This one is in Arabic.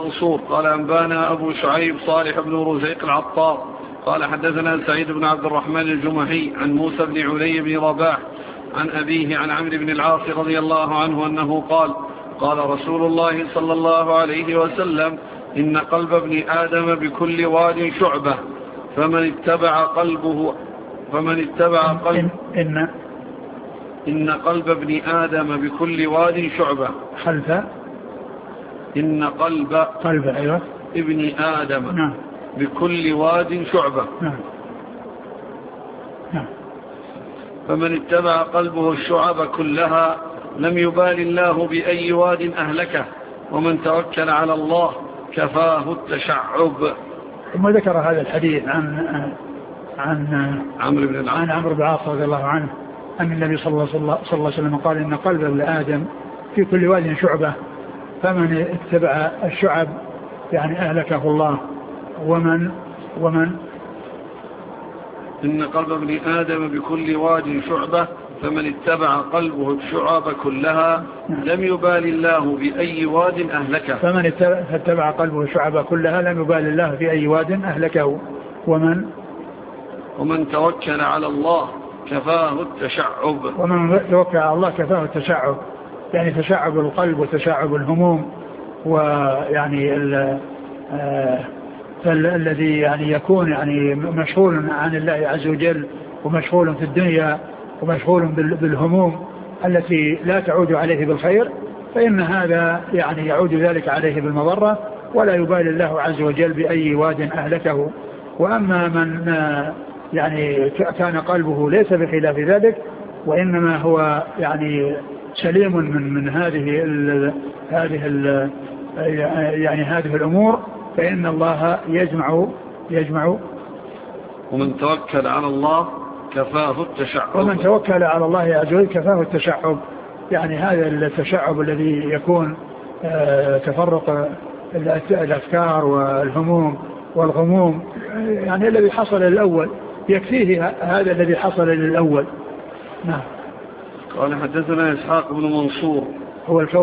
منصور قال أنبانا أبو شعيب صالح بن رزيق العطار قال حدثنا سعيد بن عبد الرحمن الجمحي عن موسى بن علي بن رباح عن أبيه عن عمرو بن العاص رضي الله عنه أنه قال قال رسول الله صلى الله عليه وسلم إن قلب ابن آدم بكل واد شعبة فمن اتبع قلبه إن قلب ابن آدم بكل واد شعبة خلف إن قلب أيوة ابن آدم نعم بكل واد شعبة نعم نعم فمن اتبع قلبه الشعب كلها لم يبال الله بأي واد أهلكه ومن توكل على الله كفاه التشعب. ثم ذكر هذا الحديث عن عمرو بن العاص رضي الله عنه أن النبي صلى الله عليه وسلم قال إن قلب ابن آدم في كل واد شعبة فمن اتبع الشعب يعني أهلكه الله ومن إن قلب ابن آدم بكل واد شعبة فمن اتبع قلبه الشعاب كلها لم يبال الله بأي واد أهلكه. فمن اتبع قلبه الشعاب كلها لم يبال الله بأي واد أهلكه. ومن توكل على الله كفاه التشعب. ومن توكل على الله كفاه التشعب يعني تشعب القلب وتشعب الهموم ويعني الذي يعني يكون يعني مشغول عن الله عز وجل ومشغول في الدنيا ومشغول بالهموم التي لا تعود عليه بالخير فإن هذا يعني يعود ذلك عليه بالمضرة ولا يبالي الله عز وجل بأي واد أهلكه. وأما من يعني كان قلبه ليس بخلاف ذلك وإنما هو يعني سليم من هذه الأمور فإن الله يجمع ومن توكل على الله كفاه التشعب. ومن توكل على الله عز وجل كفاه التشعب يعني هذا التشعب الذي يكون تفرق الأفكار والهموم والغموم يعني الذي حصل للأول يكفيه هذا الذي حصل للأول. نعم. قال حدثنا إسحاق بن منصور هو